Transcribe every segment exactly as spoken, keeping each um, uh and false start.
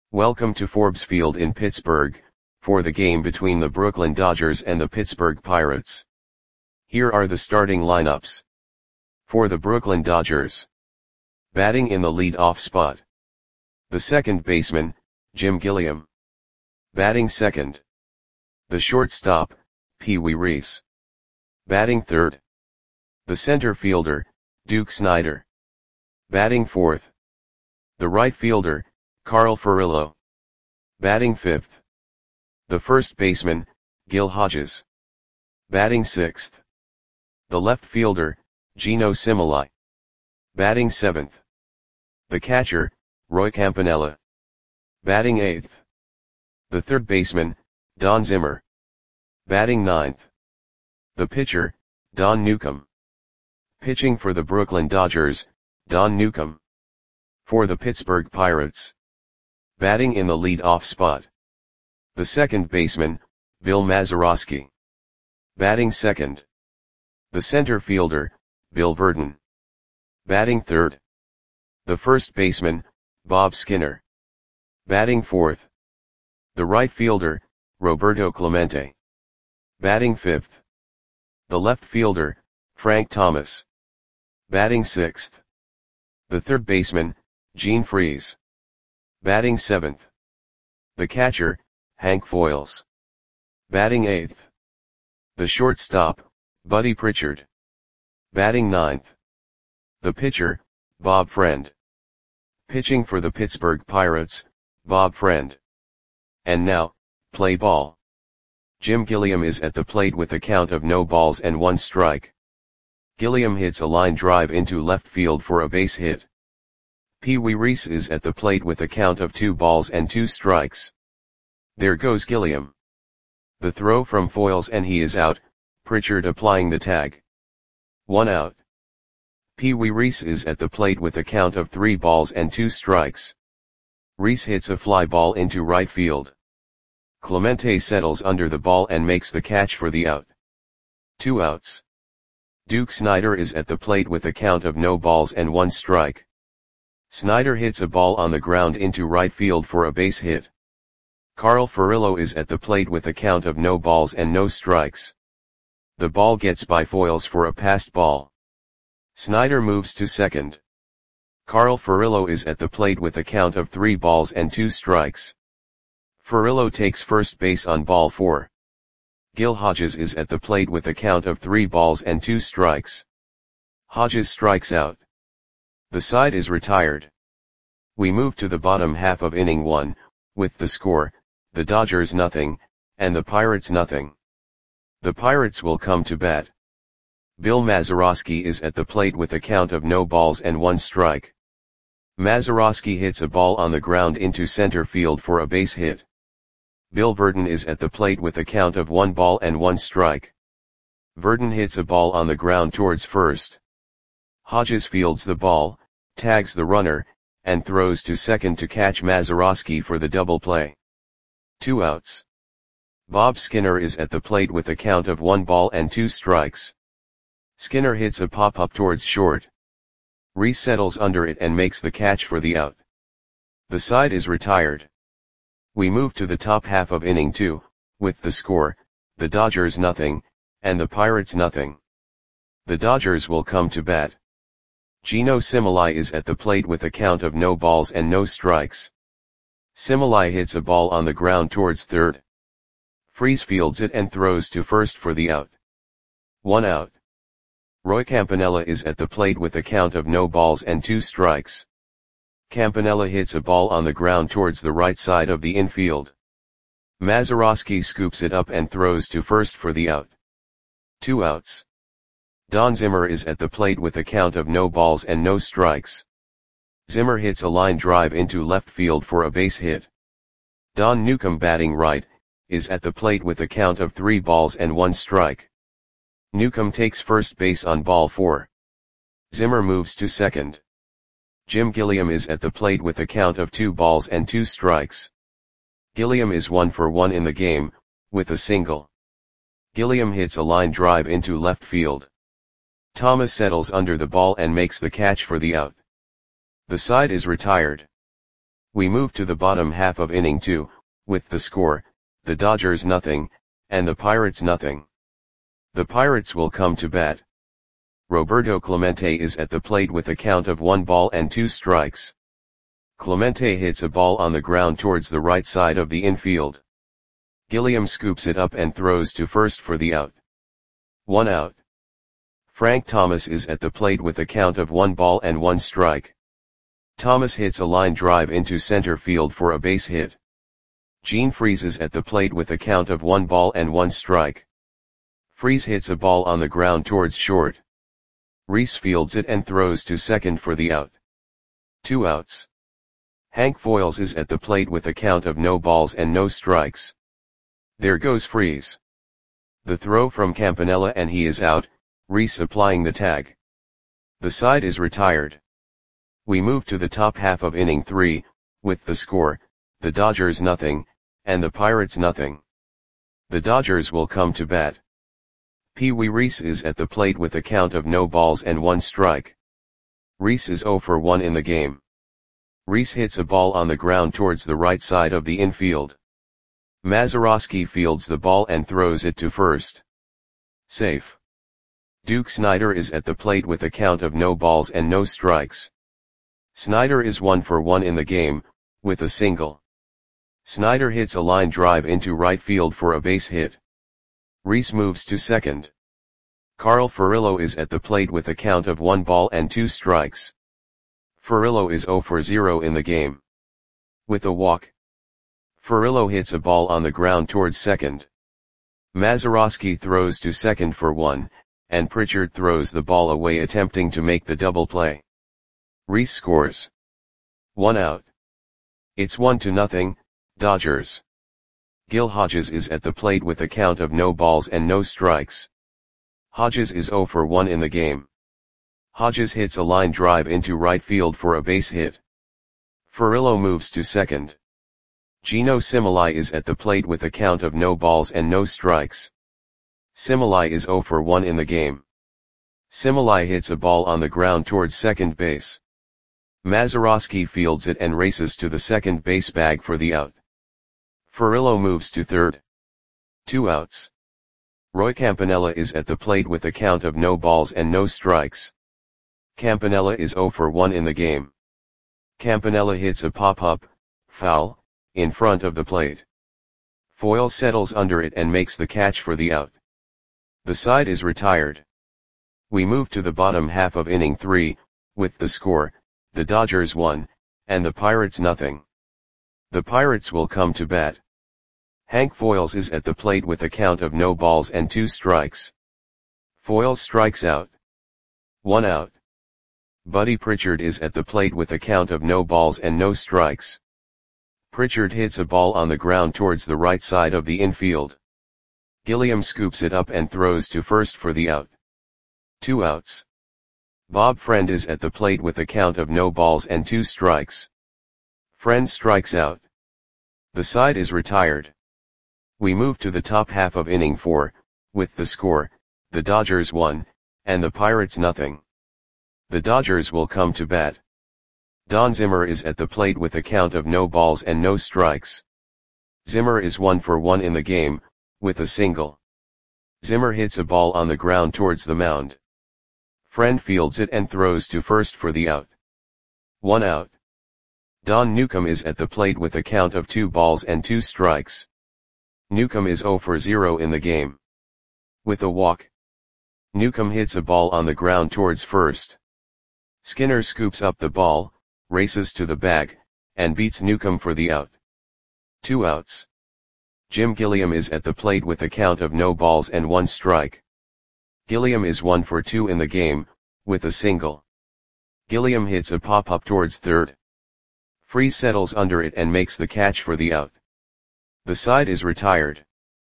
Welcome to Forbes Field in Pittsburgh, for the game between the Brooklyn Dodgers and the Pittsburgh Pirates. Here are the starting lineups. For the Brooklyn Dodgers. Batting in the lead-off spot. The second baseman, Jim Gilliam. Batting second. The shortstop, Pee Wee Reese. Batting third. The center fielder, Duke Snider. Batting fourth. The right fielder, Carl Furillo. Batting fifth. The first baseman, Gil Hodges. Batting sixth. The left fielder, Geno Similai. Batting seventh. The catcher, Roy Campanella. Batting eighth. The third baseman, Don Zimmer. Batting ninth. The pitcher, Don Newcombe. Pitching for the Brooklyn Dodgers, Don Newcombe. For the Pittsburgh Pirates. Batting in the lead-off spot. The second baseman, Bill Mazeroski. Batting second. The center fielder, Bill Virdon. Batting third. The first baseman, Bob Skinner. Batting fourth. The right fielder, Roberto Clemente. Batting fifth. The left fielder, Frank Thomas. Batting sixth. The third baseman, Gene Freese. Batting seventh. The catcher, Hank Foils. Batting eighth. The shortstop, Buddy Pritchard. Batting ninth. The pitcher, Bob Friend. Pitching for the Pittsburgh Pirates, Bob Friend. And now, play ball. Jim Gilliam is at the plate with a count of no balls and one strike. Gilliam hits a line drive into left field for a base hit. Pee Wee Reese is at the plate with a count of two balls and two strikes. There goes Gilliam. The throw from Foils and he is out, Pritchard applying the tag. One out. Pee Wee Reese is at the plate with a count of three balls and two strikes. Reese hits a fly ball into right field. Clemente settles under the ball and makes the catch for the out. Two outs. Duke Snider is at the plate with a count of no balls and one strike. Snider hits a ball on the ground into right field for a base hit. Carl Furillo is at the plate with a count of no balls and no strikes. The ball gets by Foils for a passed ball. Snider moves to second. Carl Furillo is at the plate with a count of three balls and two strikes. Furillo takes first base on ball four. Gil Hodges is at the plate with a count of three balls and two strikes. Hodges strikes out. The side is retired. We move to the bottom half of inning one, with the score, the Dodgers nothing, and the Pirates nothing. The Pirates will come to bat. Bill Mazeroski is at the plate with a count of no balls and one strike. Mazeroski hits a ball on the ground into center field for a base hit. Bill Virdon is at the plate with a count of one ball and one strike. Virdon hits a ball on the ground towards first. Hodges fields the ball, tags the runner, and throws to second to catch Mazeroski for the double play. Two outs. Bob Skinner is at the plate with a count of one ball and two strikes. Skinner hits a pop-up towards short. Reese settles under it and makes the catch for the out. The side is retired. We move to the top half of inning two, with the score, the Dodgers nothing, and the Pirates nothing. The Dodgers will come to bat. Geno Similai is at the plate with a count of no balls and no strikes. Similai hits a ball on the ground towards third. Freese fields it and throws to first for the out. One out. Roy Campanella is at the plate with a count of no balls and two strikes. Campanella hits a ball on the ground towards the right side of the infield. Mazeroski scoops it up and throws to first for the out. Two outs. Don Zimmer is at the plate with a count of no balls and no strikes. Zimmer hits a line drive into left field for a base hit. Don Newcombe, batting right, is at the plate with a count of three balls and one strike. Newcombe takes first base on ball four. Zimmer moves to second. Jim Gilliam is at the plate with a count of two balls and two strikes. Gilliam is one for one in the game, with a single. Gilliam hits a line drive into left field. Thomas settles under the ball and makes the catch for the out. The side is retired. We move to the bottom half of inning two, with the score, the Dodgers nothing, and the Pirates nothing. The Pirates will come to bat. Roberto Clemente is at the plate with a count of one ball and two strikes. Clemente hits a ball on the ground towards the right side of the infield. Gilliam scoops it up and throws to first for the out. One out. Frank Thomas is at the plate with a count of one ball and one strike. Thomas hits a line drive into center field for a base hit. Gene Freese is at the plate with a count of one ball and one strike. Freese hits a ball on the ground towards short. Reese fields it and throws to second for the out. Two outs. Hank Foils is at the plate with a count of no balls and no strikes. There goes Freese. The throw from Campanella and he is out, Reese applying the tag. The side is retired. We move to the top half of inning three, with the score, the Dodgers nothing, and the Pirates nothing. The Dodgers will come to bat. Pee Wee Reese is at the plate with a count of no balls and one strike. Reese is oh for one in the game. Reese hits a ball on the ground towards the right side of the infield. Mazeroski fields the ball and throws it to first. Safe. Duke Snider is at the plate with a count of no balls and no strikes. Snider is one for one in the game, with a single. Snider hits a line drive into right field for a base hit. Reese moves to second. Carl Furillo is at the plate with a count of one ball and two strikes. Furillo is oh for zero in the game. With a walk. Furillo hits a ball on the ground towards second. Mazeroski throws to second for one, and Pritchard throws the ball away attempting to make the double play. Reese scores. One out. It's one to nothing, Dodgers. Gil Hodges is at the plate with a count of no balls and no strikes. Hodges is oh for one in the game. Hodges hits a line drive into right field for a base hit. Furillo moves to second. Gino Similai is at the plate with a count of no balls and no strikes. Similai is oh for one in the game. Similai hits a ball on the ground towards second base. Mazeroski fields it and races to the second base bag for the out. Furillo moves to third. Two outs. Roy Campanella is at the plate with a count of no balls and no strikes. Campanella is oh for one in the game. Campanella hits a pop-up, foul, in front of the plate. Foyle settles under it and makes the catch for the out. The side is retired. We move to the bottom half of inning three, with the score, the Dodgers one, and the Pirates nothing. The Pirates will come to bat. Hank Foils is at the plate with a count of no balls and two strikes. Foils strikes out. One out. Buddy Pritchard is at the plate with a count of no balls and no strikes. Pritchard hits a ball on the ground towards the right side of the infield. Gilliam scoops it up and throws to first for the out. Two outs. Bob Friend is at the plate with a count of no balls and two strikes. Friend strikes out. The side is retired. We move to the top half of inning four, with the score, the Dodgers one, and the Pirates nothing. The Dodgers will come to bat. Don Zimmer is at the plate with a count of no balls and no strikes. Zimmer is one for one in the game, with a single. Zimmer hits a ball on the ground towards the mound. Friend fields it and throws to first for the out. One out. Don Newcomb is at the plate with a count of two balls and two strikes. Newcomb is oh for zero in the game. With a walk. Newcomb hits a ball on the ground towards first. Skinner scoops up the ball, races to the bag, and beats Newcomb for the out. Two outs. Jim Gilliam is at the plate with a count of no balls and one strike. Gilliam is one for two in the game, with a single. Gilliam hits a pop-up towards third. Freese settles under it and makes the catch for the out. The side is retired.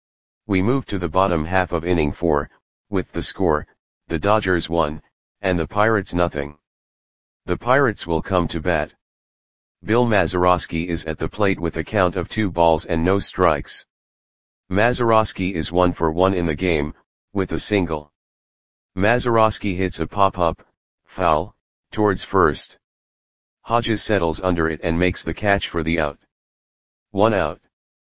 We move to the bottom half of inning four, with the score, the Dodgers one, and the Pirates nothing. The Pirates will come to bat. Bill Mazeroski is at the plate with a count of two balls and no strikes. Mazeroski is one for one in the game, with a single. Mazeroski hits a pop-up, foul, towards first. Hodges settles under it and makes the catch for the out. One out.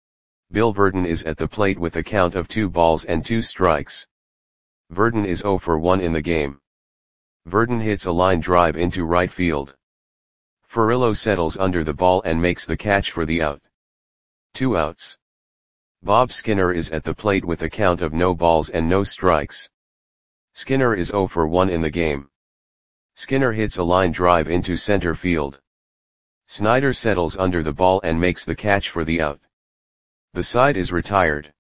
Bill Verdon is at the plate with a count of two balls and two strikes. Verdon is oh for one in the game. Verdon hits a line drive into right field. Furillo settles under the ball and makes the catch for the out. Two outs. Bob Skinner is at the plate with a count of no balls and no strikes. Skinner is oh for one in the game. Skinner hits a line drive into center field. Snyder settles under the ball and makes the catch for the out. The side is retired.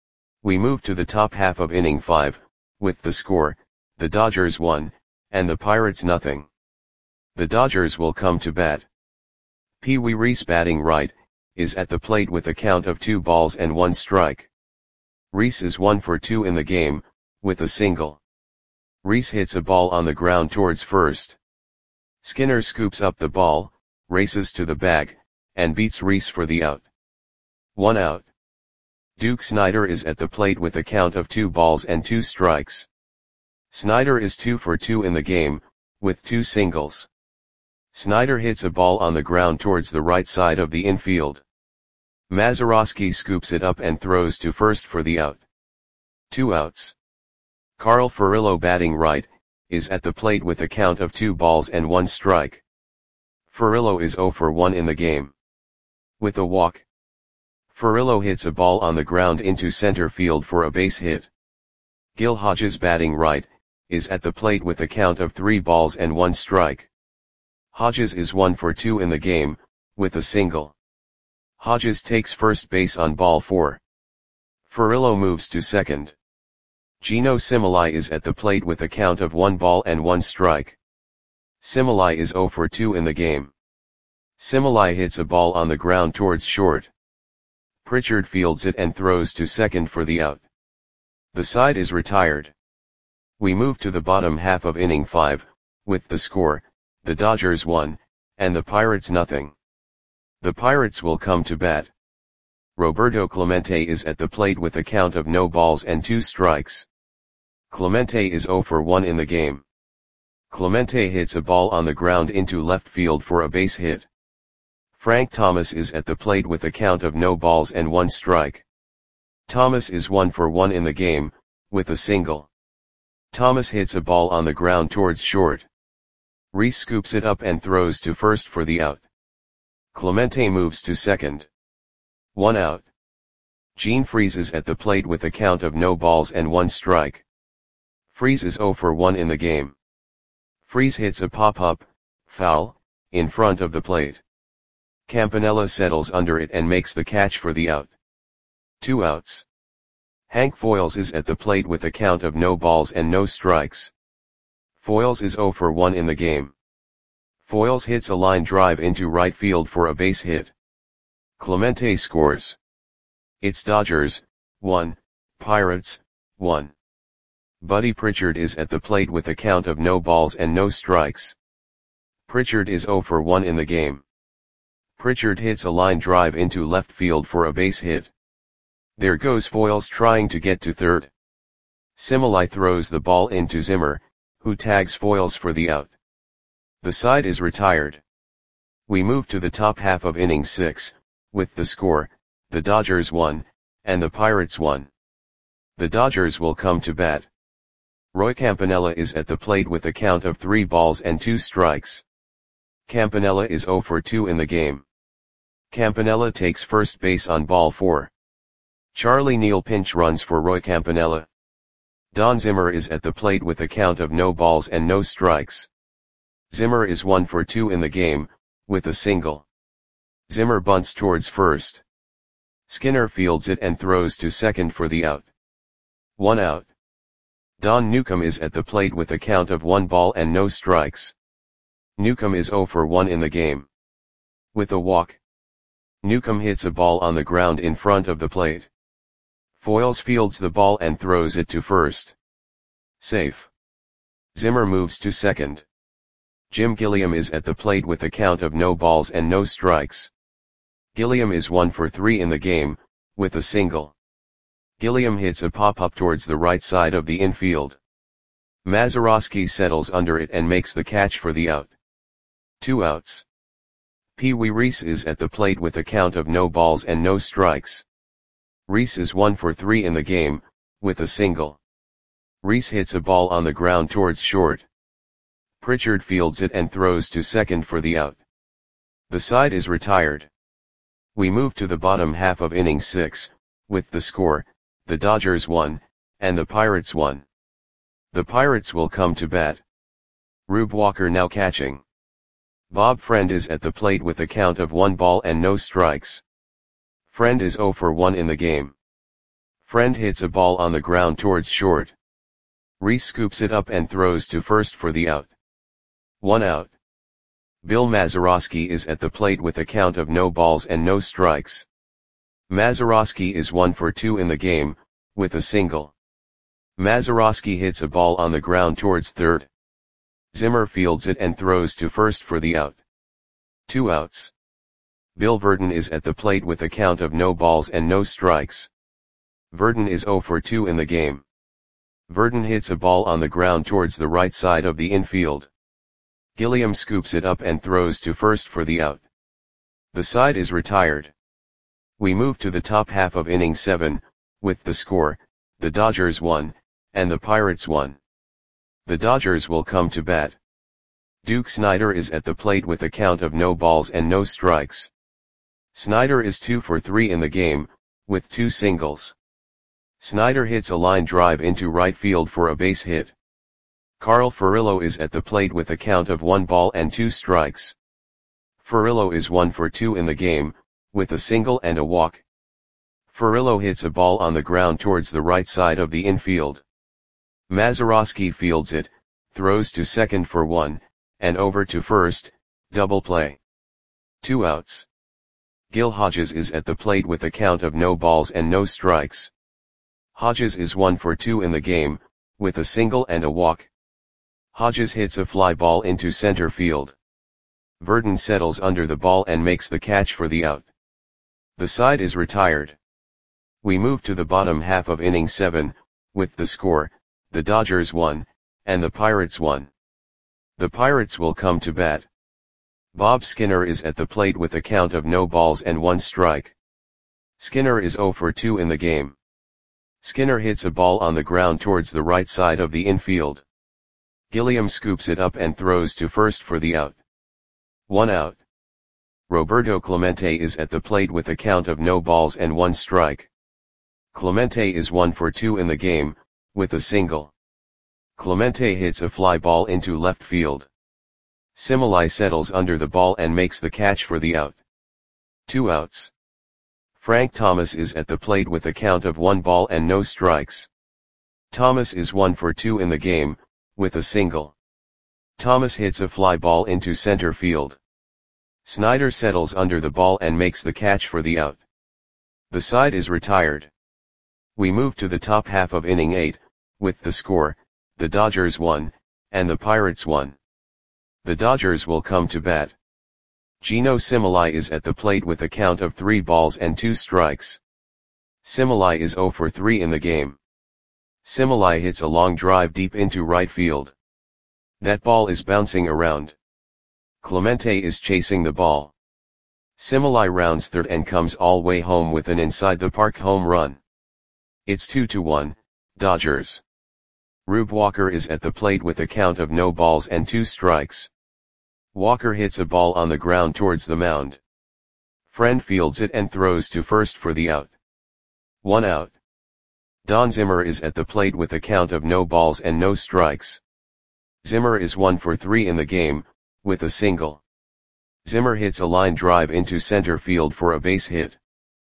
We move to the top half of inning five, with the score, the Dodgers one, and the Pirates nothing. The Dodgers will come to bat. Pee Wee Reese, batting right, is at the plate with a count of two balls and one strike. Reese is one for two in the game, with a single. Reese hits a ball on the ground towards first. Skinner scoops up the ball, races to the bag, and beats Reese for the out. One out. Duke Snider is at the plate with a count of two balls and two strikes. Snider is two for two in the game, with two singles. Snider hits a ball on the ground towards the right side of the infield. Mazeroski scoops it up and throws to first for the out. Two outs. Carl Furillo, batting right, is at the plate with a count of two balls and one strike. Furillo is oh for one in the game. With a walk. Furillo hits a ball on the ground into center field for a base hit. Gil Hodges, batting right, is at the plate with a count of three balls and one strike. Hodges is one for two in the game, with a single. Hodges takes first base on ball four. Furillo moves to second. Gino Similai is at the plate with a count of one ball and one strike. Similai is oh for two in the game. Similai hits a ball on the ground towards short. Pritchard fields it and throws to second for the out. The side is retired. We move to the bottom half of inning five, with the score, the Dodgers one, and the Pirates nothing. The Pirates will come to bat. Roberto Clemente is at the plate with a count of no balls and two strikes. Clemente is oh for one in the game. Clemente hits a ball on the ground into left field for a base hit. Frank Thomas is at the plate with a count of no balls and one strike. Thomas is one for one in the game, with a single. Thomas hits a ball on the ground towards short. Reese scoops it up and throws to first for the out. Clemente moves to second. One out. Gene Freese is at the plate with a count of no balls and one strike. Freese is oh for one in the game. Freese hits a pop-up, foul, in front of the plate. Campanella settles under it and makes the catch for the out. Two outs. Hank Foils is at the plate with a count of no balls and no strikes. Foils is oh for one in the game. Foils hits a line drive into right field for a base hit. Clemente scores. It's Dodgers, one, Pirates, one. Buddy Pritchard is at the plate with a count of no balls and no strikes. Pritchard is oh for one in the game. Pritchard hits a line drive into left field for a base hit. There goes Foils trying to get to third. Similai throws the ball into Zimmer, who tags Foils for the out. The side is retired. We move to the top half of inning six, with the score, the Dodgers one, and the Pirates one. The Dodgers will come to bat. Roy Campanella is at the plate with a count of three balls and two strikes. Campanella is oh for two in the game. Campanella takes first base on ball four. Charlie Neal pinch runs for Roy Campanella. Don Zimmer is at the plate with a count of no balls and no strikes. Zimmer is one for two in the game, with a single. Zimmer bunts towards first. Skinner fields it and throws to second for the out. One out. Don Newcomb is at the plate with a count of one ball and no strikes. Newcomb is oh for one in the game. With a walk. Newcomb hits a ball on the ground in front of the plate. Foils fields the ball and throws it to first. Safe. Zimmer moves to second. Jim Gilliam is at the plate with a count of no balls and no strikes. Gilliam is one for three in the game, with a single. Gilliam hits a pop-up towards the right side of the infield. Mazeroski settles under it and makes the catch for the out. Two outs. Pee Wee Reese is at the plate with a count of no balls and no strikes. Reese is one for three in the game, with a single. Reese hits a ball on the ground towards short. Pritchard fields it and throws to second for the out. The side is retired. We move to the bottom half of inning six, with the score, the Dodgers one, and the Pirates one. The Pirates will come to bat. Rube Walker now catching. Bob Friend is at the plate with a count of one ball and no strikes. Friend is oh for one in the game. Friend hits a ball on the ground towards short. Reese scoops it up and throws to first for the out. One out. Bill Mazeroski is at the plate with a count of no balls and no strikes. Mazeroski is one for two in the game, with a single. Mazeroski hits a ball on the ground towards third. Zimmer fields it and throws to first for the out. Two outs. Bill Verdon is at the plate with a count of no balls and no strikes. Verdon is oh for two in the game. Verdon hits a ball on the ground towards the right side of the infield. Gilliam scoops it up and throws to first for the out. The side is retired. We move to the top half of inning seven, with the score, the Dodgers one, and the Pirates one. The Dodgers will come to bat. Duke Snider is at the plate with a count of no balls and no strikes. Snider is two for three in the game, with two singles. Snider hits a line drive into right field for a base hit. Carl Furillo is at the plate with a count of one ball and two strikes. Furillo is one for two in the game, with a single and a walk. Furillo hits a ball on the ground towards the right side of the infield. Mazeroski fields it, throws to second for one, and over to first, double play. Two outs. Gil Hodges is at the plate with a count of no balls and no strikes. Hodges is one for two in the game, with a single and a walk. Hodges hits a fly ball into center field. Verdon settles under the ball and makes the catch for the out. The side is retired. We move to the bottom half of inning seven, with the score, the Dodgers one, and the Pirates one. The Pirates will come to bat. Bob Skinner is at the plate with a count of no balls and one strike. Skinner is oh for two in the game. Skinner hits a ball on the ground towards the right side of the infield. Gilliam scoops it up and throws to first for the out. One out. Roberto Clemente is at the plate with a count of no balls and one strike. Clemente is one for two in the game, with a single. Clemente hits a fly ball into left field. Similai settles under the ball and makes the catch for the out. Two outs. Frank Thomas is at the plate with a count of one ball and no strikes. Thomas is one for two in the game, with a single. Thomas hits a fly ball into center field. Snider settles under the ball and makes the catch for the out. The side is retired. We move to the top half of inning eight, with the score, the Dodgers one, and the Pirates one. The Dodgers will come to bat. Gino Similai is at the plate with a count of three balls and two strikes. Similai is oh for three in the game. Similai hits a long drive deep into right field. That ball is bouncing around. Clemente is chasing the ball. Similai rounds third and comes all way home with an inside the park home run. It's two to one, Dodgers. Rube Walker is at the plate with a count of no balls and two strikes. Walker hits a ball on the ground towards the mound. Friend fields it and throws to first for the out. One out. Don Zimmer is at the plate with a count of no balls and no strikes. Zimmer is one for three in the game, with a single. Zimmer hits a line drive into center field for a base hit.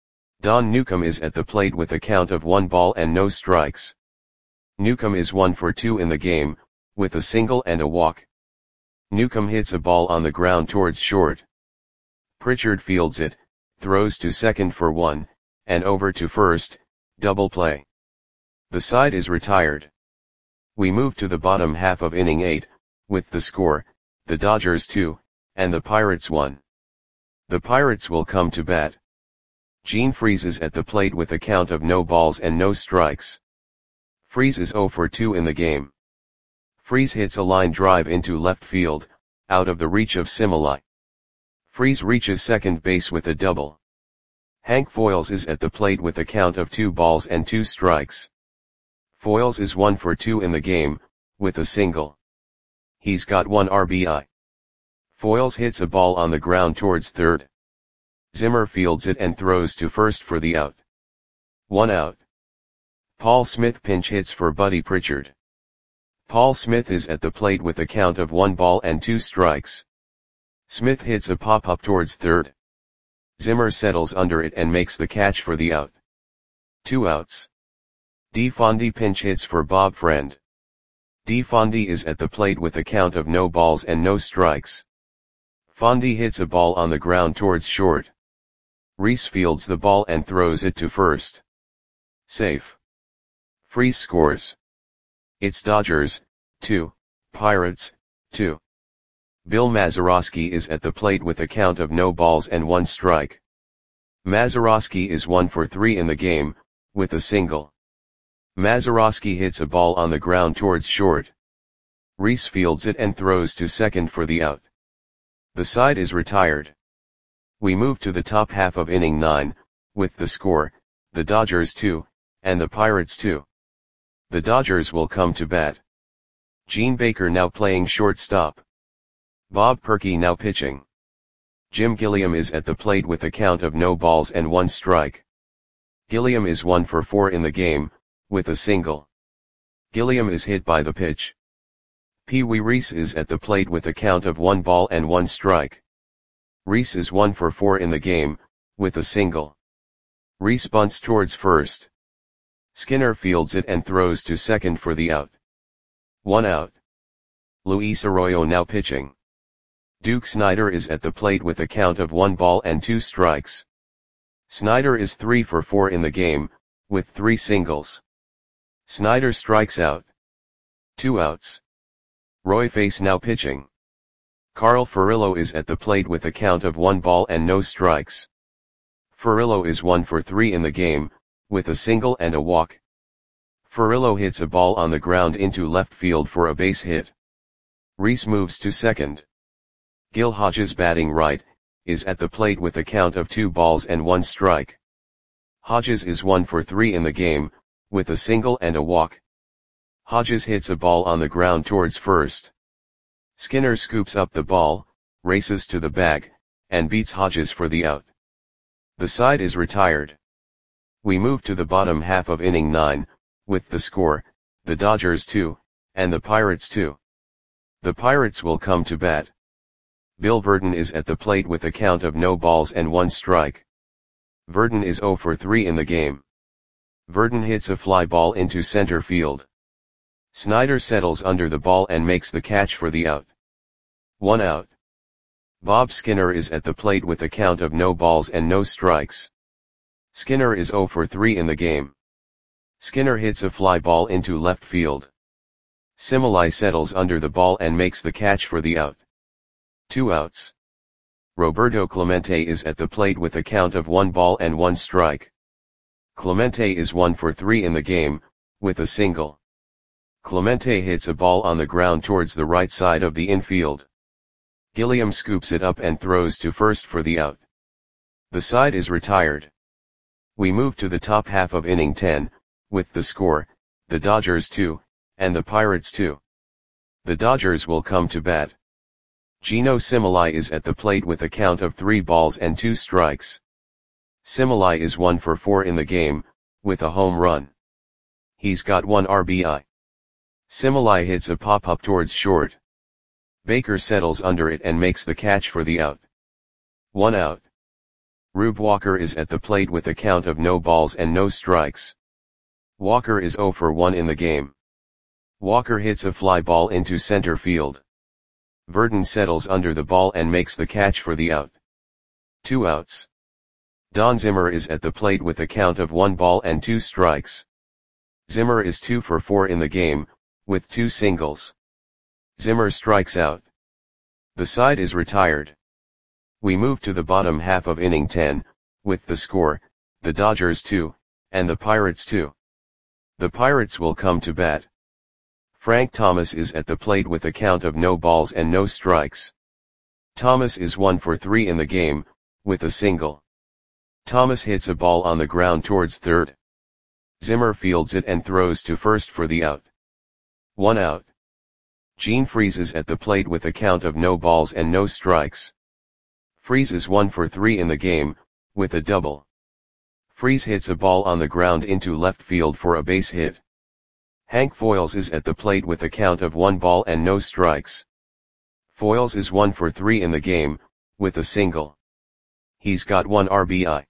Don Newcomb is at the plate with a count of one ball and no strikes. Newcomb is one for two in the game, with a single and a walk. Newcomb hits a ball on the ground towards short. Pritchard fields it, throws to second for one, and over to first, double play. The side is retired. We move to the bottom half of inning eight, with the score, the Dodgers two, and the Pirates one. The Pirates will come to bat. Gene Freese is at the plate with a count of no balls and no strikes. Freese is oh for two in the game. Freese hits a line drive into left field, out of the reach of Similai. Freese reaches second base with a double. Hank Foils is at the plate with a count of two balls and two strikes. Foils is one for two in the game, with a single. He's got one R B I. Foils hits a ball on the ground towards third. Zimmer fields it and throws to first for the out. One out. Paul Smith pinch hits for Buddy Pritchard. Paul Smith is at the plate with a count of one ball and two strikes. Smith hits a pop-up towards third. Zimmer settles under it and makes the catch for the out. Two outs. DeFondy pinch hits for Bob Friend. DeFondy is at the plate with a count of no balls and no strikes. Fondy hits a ball on the ground towards short. Reese fields the ball and throws it to first. Safe. Freese scores. It's Dodgers, two, Pirates, two. Bill Mazeroski is at the plate with a count of no balls and one strike. Mazeroski is one for three in the game, with a single. Mazeroski hits a ball on the ground towards short. Reese fields it and throws to second for the out. The side is retired. We move to the top half of inning nine, with the score, the Dodgers two, and the Pirates two. The Dodgers will come to bat. Gene Baker now playing shortstop. Bob Perky now pitching. Jim Gilliam is at the plate with a count of no balls and one strike. Gilliam is one for four in the game, with a single. Gilliam is hit by the pitch. Pee Wee Reese is at the plate with a count of one ball and one strike. Reese is one for four in the game, with a single. Reese bunts towards first. Skinner fields it and throws to second for the out. One out. Luis Arroyo now pitching. Duke Snider is at the plate with a count of one ball and two strikes. Snider is three for four in the game, with three singles. Snider strikes out. Two outs. Roy Face now pitching. Carl Furillo is at the plate with a count of one ball and no strikes. Furillo is one for three in the game, with a single and a walk. Furillo hits a ball on the ground into left field for a base hit. Reese moves to second. Gil Hodges batting right, is at the plate with a count of two balls and one strike. Hodges is one for three in the game, with a single and a walk. Hodges hits a ball on the ground towards first. Skinner scoops up the ball, races to the bag, and beats Hodges for the out. The side is retired. We move to the bottom half of inning nine, with the score, the Dodgers two, and the Pirates two. The Pirates will come to bat. Bill Verdon is at the plate with a count of no balls and one strike. Verdon is zero for three in the game. Verdon hits a fly ball into center field. Snider settles under the ball and makes the catch for the out. One out. Bob Skinner is at the plate with a count of no balls and no strikes. Skinner is zero for three in the game. Skinner hits a fly ball into left field. Similai settles under the ball and makes the catch for the out. Two outs. Roberto Clemente is at the plate with a count of one ball and one strike. Clemente is one for three in the game, with a single. Clemente hits a ball on the ground towards the right side of the infield. Gilliam scoops it up and throws to first for the out. The side is retired. We move to the top half of inning ten, with the score, the Dodgers two, and the Pirates two. The Dodgers will come to bat. Gino Similai is at the plate with a count of three balls and two strikes. Similai is one for four in the game, with a home run. He's got one R B I. Similai hits a pop-up towards short. Baker settles under it and makes the catch for the out. One out. Rube Walker is at the plate with a count of no balls and no strikes. Walker is zero for one in the game. Walker hits a fly ball into center field. Verdon settles under the ball and makes the catch for the out. Two outs. Don Zimmer is at the plate with a count of one ball and two strikes. Zimmer is two for four in the game, with two singles. Zimmer strikes out. The side is retired. We move to the bottom half of inning ten, with the score, the Dodgers two, and the Pirates two. The Pirates will come to bat. Frank Thomas is at the plate with a count of no balls and no strikes. Thomas is one for three in the game, with a single. Thomas hits a ball on the ground towards third. Zimmer fields it and throws to first for the out. One out. Gene freezes at the plate with a count of no balls and no strikes. Freeze is one for three in the game, with a double. Freeze hits a ball on the ground into left field for a base hit. Hank Foils is at the plate with a count of one ball and no strikes. Foils is one for three in the game, with a single. He's got one R B I.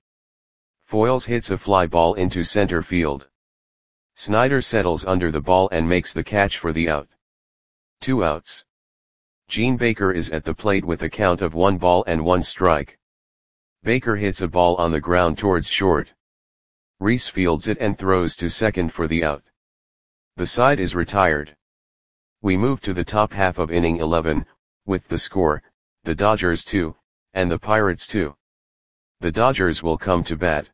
Foils hits a fly ball into center field. Snyder settles under the ball and makes the catch for the out. Two outs. Gene Baker is at the plate with a count of one ball and one strike. Baker hits a ball on the ground towards short. Reese fields it and throws to second for the out. The side is retired. We move to the top half of inning eleven, with the score, the Dodgers two, and the Pirates two. The Dodgers will come to bat.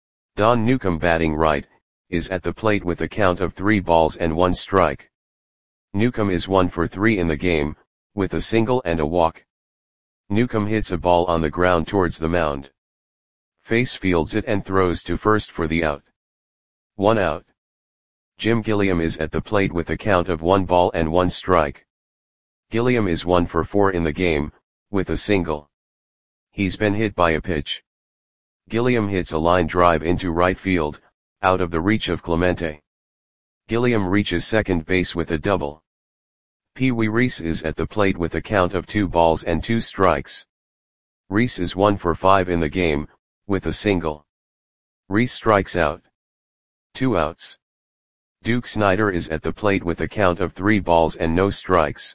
Don Newcomb, batting right, is at the plate with a count of three balls and one strike. Newcomb is one for three in the game, with a single and a walk. Newcomb hits a ball on the ground towards the mound. Face fields it and throws to first for the out. One out. Jim Gilliam is at the plate with a count of one ball and one strike. Gilliam is one for four in the game, with a single. He's been hit by a pitch. Gilliam hits a line drive into right field, out of the reach of Clemente. Gilliam reaches second base with a double. Pee Wee Reese is at the plate with a count of two balls and two strikes. Reese is one for five in the game, with a single. Reese strikes out. Two outs. Duke Snider is at the plate with a count of three balls and no strikes.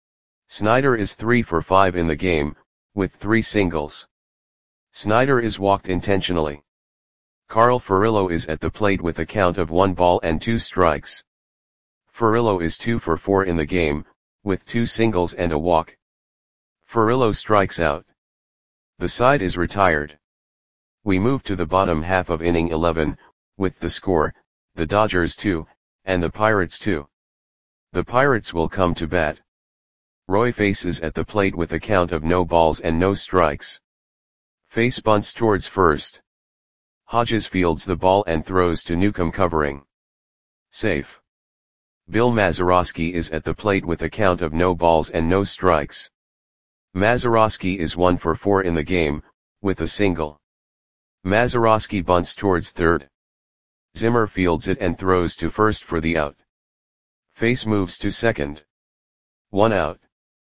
Snider is three for five in the game, with three singles. Snider is walked intentionally. Carl Furillo is at the plate with a count of one ball and two strikes. Furillo is two for four in the game, with two singles and a walk. Furillo strikes out. The side is retired. We move to the bottom half of inning eleven, with the score, the Dodgers two, and the Pirates two. The Pirates will come to bat. Roy faces at the plate with a count of no balls and no strikes. Face bunts towards first. Hodges fields the ball and throws to Newcomb, covering. Safe. Bill Mazeroski is at the plate with a count of no balls and no strikes. Mazeroski is one for four in the game, with a single. Mazeroski bunts towards third. Zimmer fields it and throws to first for the out. Face moves to second. One out.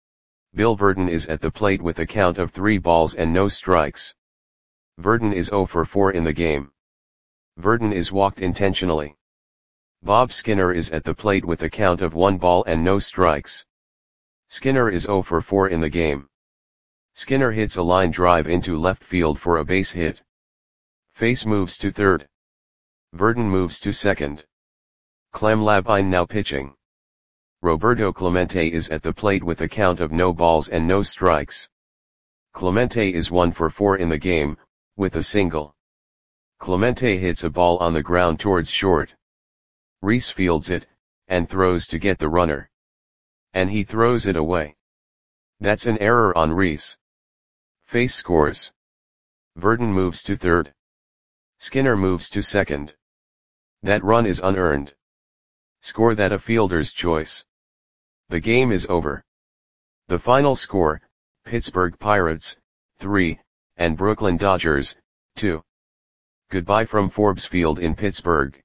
Bill Verdon is at the plate with a count of three balls and no strikes. Verdon is zero for four in the game. Verdon is walked intentionally. Bob Skinner is at the plate with a count of one ball and no strikes. Skinner is zero for four in the game. Skinner hits a line drive into left field for a base hit. Face moves to third. Verdon moves to second. Clem Labine now pitching. Roberto Clemente is at the plate with a count of no balls and no strikes. Clemente is one for four in the game, with a single. Clemente hits a ball on the ground towards short. Reese fields it, and throws to get the runner. And he throws it away. That's an error on Reese. Face scores. Verdon moves to third. Skinner moves to second. That run is unearned. Score that a fielder's choice. The game is over. The final score, Pittsburgh Pirates, three, and Brooklyn Dodgers, two. Goodbye from Forbes Field in Pittsburgh.